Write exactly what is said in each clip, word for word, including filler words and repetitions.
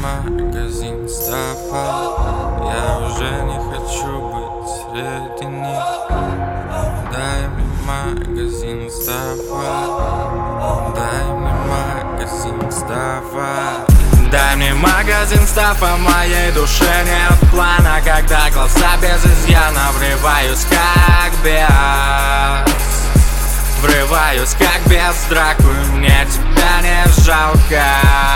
магазин стафа. Я уже не хочу быть среди них. Дай мне магазин стафа. Дай мне магазин стафа. Дай мне магазин стафа, моей душе нет плана. Когда глаза без изъяна, врываюсь как бес. Врываюсь как бес в драку, мне тебя не жалко.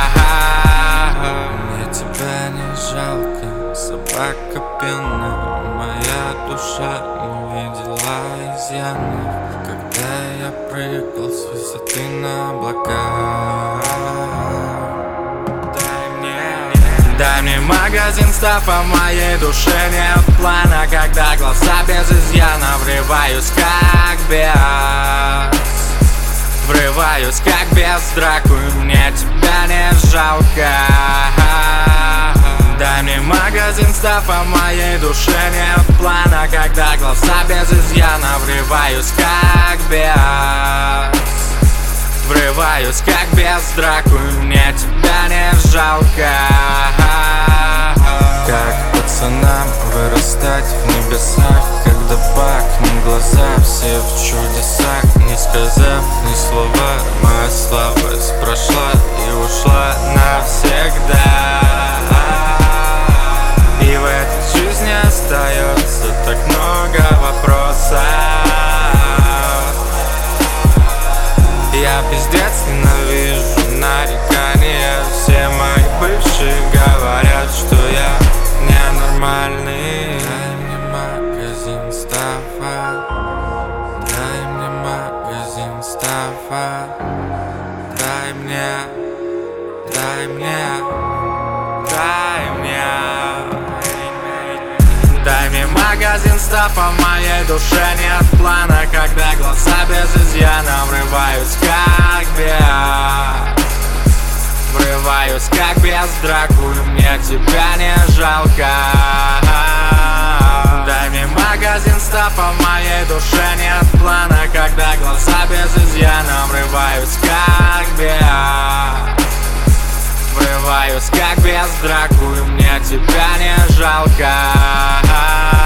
Мне тебя не жалко, собака пьяная. Моя душа не видела изъянов, когда я прыгал с высоты на облака. Дай мне магазин стафа, моей душе нет плана. Когда глаза без изъяна, врываюсь как бес. Врываюсь как бес в драку, мне тебя не жалко. Дай мне магазин стафа, моей душе нет плана. Когда глаза без изъяна, врываюсь как бес. Врываюсь как бес в драку, мне тебя не жалко. Как пацанам вырастать в небесах, когда бахнет глаза все в чудесах. Не сказав ни слова, моя слабость прошла и ушла навсегда. И в этой жизни остается так много вопросов. Я пиздец ненавижу нарекания. Все мои бывшие говорят, что я ненормальный. Дай мне магазин стафа. Дай мне магазин стафа. Дай мне, дай мне, дай мне. Дай мне магазин стафа, моей душе нет плана. Когда глаза без изъяна, врываюсь как бес. Врываюсь как бес в драку, мне тебя не жалко. Дай мне магазин стафа, моей душе нет плана. Когда глаза без изъяна, врываюсь как бес. Врываюсь как бес в драку, мне тебя не жалко.